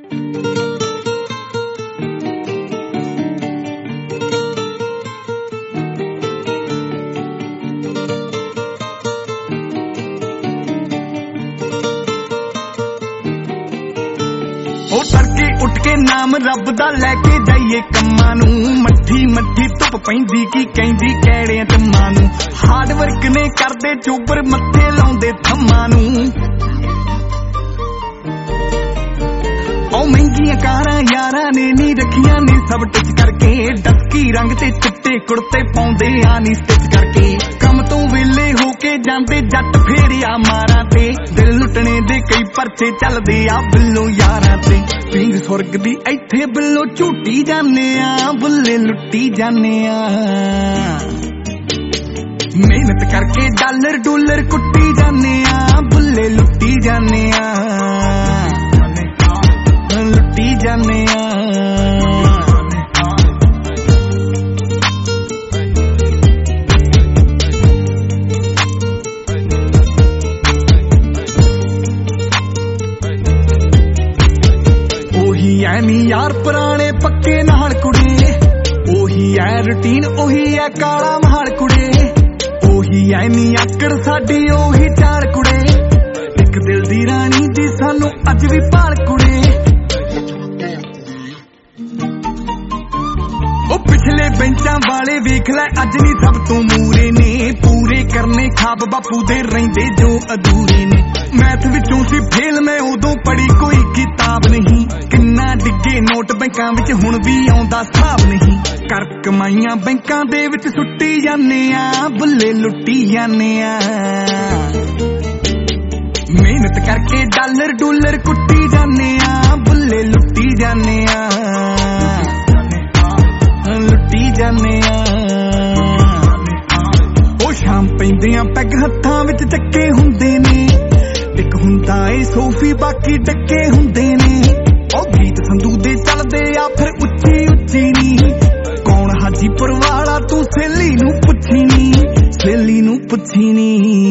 तड़के उठ के नाम रब दा लैके जाइए कम्मां नूं मट्ठी मट्ठी धुप पैंदी की कहंदी कैड़े टम्मां नूं हार्ड वर्क ने करदे चोबर मत्थे लाउंदे थम्मां नूं ओ महंगियां कारां यारां ने नी रखियां ने सब टिच करके डस्की रंग ते चिट्टे कुर्ते पाउंदे आ नी स्टिच करके कम तो वेले हो के जांदे जट फेरिया मारां ते दिल लुटने दे कई परचे चलदे आ बिल्लो यारां ते पिंग सुरग दी इत्थे बिल्लो झूटी जाने आ बुल्ले लुट्टी जाने आ मेहनत करके डॉलर डॉलर कुट्टी जाने आ बुल्ले लुट्टी जाने आ लुट्टी जाने आ नी यार पुराने पक्के नाल कुड़े ओही है रूटीन ओही है काला महाल कुड़े ओही है नी आकड़ साडी ओही चार कुड़े एक दिल दी रानी दी सानू अज भी भाल कुड़े ओ पिछले बेंचां वाले वेख लै अज नी सब तो मूरे ने पूरे करने खाब बापू दे रहिंदे जो अधूरे ने मैथ विचों सी फेल मैं उदों पढ़ी कोई किताब नहीं किन्ना डिगे नोट बैंकां विच हुण भी आउंदा हिसाब नहीं कर कमाईयां बैंकां दे विच सुट्टी जाने आ बुल्ले लुट्टी जाने आ मेहनत करके डॉलर डॉलर कुट्टी जाने आ बुल्ले लुट्टी जाने आ लुट्टी जाने आ ओ शाम पैंदियां पैग हत्थां विच चक्के हुंदे ने एक हुंदा ए सोफी बाकी डक्के हुंदे ने ओ गीत संधू दे चलदे आ फिर उच्ची उच्ची नी कौन हाजीपुर वाला तू सहेली नू पुछी नी सहेली नू पुछी नी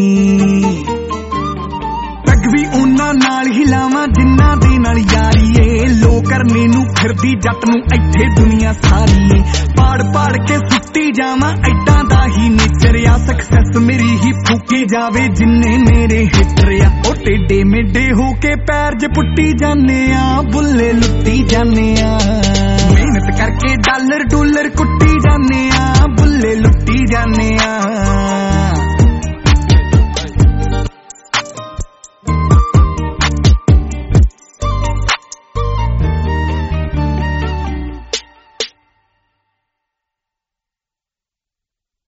पैग भी उन्हां नाल ही लावां जिन्हां दे नाल यारी ए लो करने नू फिरदी जट नू इत्थे दुनिया सारी ए पाड़ पाड़ के सुट्टी जावां ऐडां दा ही नेचर आ सक्सेस मेरी ही फूकी जावे जिन्ने मेरे हिटर आ ओ टेडे मेडे हो के पैर ज पुट्टी जाने आ बुल्ले लुट्टी जाने आ मेहनत करके डॉलर डॉलर कुट्टी जाने आ बुल्ले लुट्टी जाने आ